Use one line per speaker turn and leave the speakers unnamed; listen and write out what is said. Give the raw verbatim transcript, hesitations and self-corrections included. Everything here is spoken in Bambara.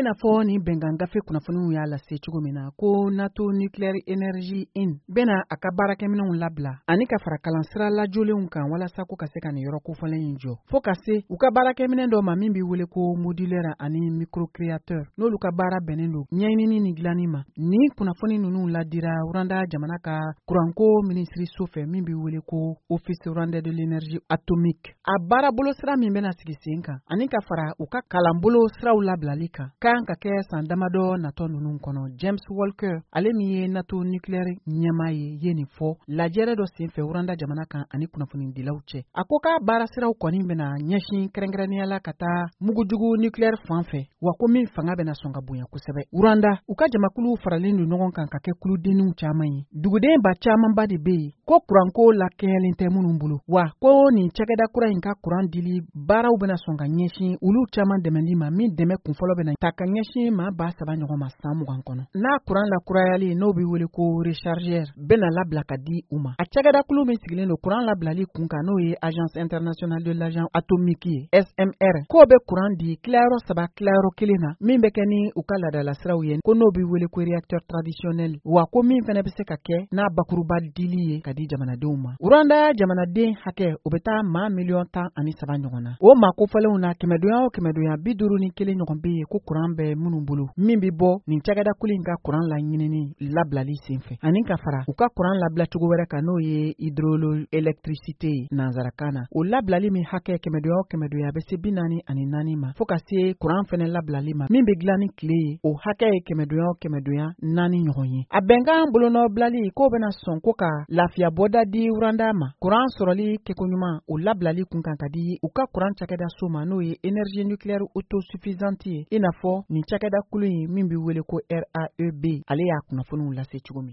ina fɔ ni bɛnkan gafe kunnafoniw y'a lase cogo min na ko NATO Nuclear Energy In bena a ka baarakɛminɛw labila ani ka fara kalansira lajolenw kan walasa ko ka se ka nin yɔrɔ kofɔlen in jɔ fo ka se u ka baarakɛminɛ dɔ ma min bɛ wele ko modulaire ani microcréateur n'olu ka baara bɛnnen don ɲɛɲinini ni dilanni ma ni kunnafoni ninnu ladira Rwanda jamana ka kuranko minisiriso fɛ min bɛ wele ko Office Rwandais de l'énergie atomique a baara bolo sira min bɛna sigi sen kan ani ka fara u ka kalanbolo siraw labilali kan kan ka kɛ san damadɔ natɔ ninnu kɔnɔ. James Walker ale min ye NATO nucléaire ɲɛmaa ye ye nin fɔ lajɛrɛ dɔ senfɛ Rwanda jamana kan ani kunnafonidilaw cɛ. A ko k'a baara siraw kɔni bɛna ɲɛsin kɛrɛnkɛrɛnniyala ka taa mugujugu nucléaire fan fɛ wa ko min fanga bɛna sɔn ka bonya kosɛbɛ. Rwanda u ka jamakulu faralen don ɲɔgɔn kan ka kɛ kuludenniw caman ye. Duguden ba camanba de bɛ yen ko kuranko lakɛɲɛlen tɛ minnu bolo wa ko nin cɛkɛda kura in ka kuran dili baaraw bɛna sɔn ka ɲɛsin olu caman dɛmɛli ma min dɛmɛ kunfɔlɔ bɛna ta ka ɲɛsin maa ba saba ɲɔgɔn ma san mugan kɔnɔ. N'a kuran lakurayali n'o bɛ wele ko rechargeur bɛna labila ka di u ma. A cɛkɛdakulu min sigilen don kuran labilali kun kan n'o ye Agence Internationale de l'Agent Atomique ye S M R k'o bɛ kuran di tilayɔrɔ saba tilayɔrɔ kelen na min bɛ kɛ ni u ka laadala siraw ye ko n'o bɛ wele ko réacteur traditionnel wa ko min fana bɛ se ka kɛ n'a bakuruba dili ye ka di jamanadenw ma. Rwanda jamanaden hakɛ o bɛ taa maa miliyɔn tan ani saba ɲɔgɔn na. O maa kofɔlenw na kɛmɛdonya o kɛmɛdonya bi duuru ni kelen ɲɔgɔn bɛ yen ko kuran bɛ minnu bolo min bɛ bɔ nin cɛkɛdakulu in ka kuran laɲinini labilali senfɛ ani ka fara u ka kuran labila cogo wɛrɛ kan n'o ye hydroélectricité ye nanzarakan na. O labilali min hakɛ kɛmɛdonya o kɛmɛdonya bɛ se bi naani ani naani ma fo ka se kuran fɛnɛ labilali ma min bɛ dilan ni tile ye o hakɛ ye kɛmɛdonya o kɛmɛdonya naani ɲɔgɔn ye. A bɛnkan bolonɔ bilali k'o bɛna sɔn ko ka lafiya bɔda di Rwanda ma kuran sɔrɔli kɛkoɲuman o labilali kun kan ka di u ka kuran cakɛda so ma n'o ye énergie nucléaire autosuffisante ye i n'a fɔ nin cakɛda kulu in min bɛ wele ko R A E B ale y'a kunnafoniw lase cogo min.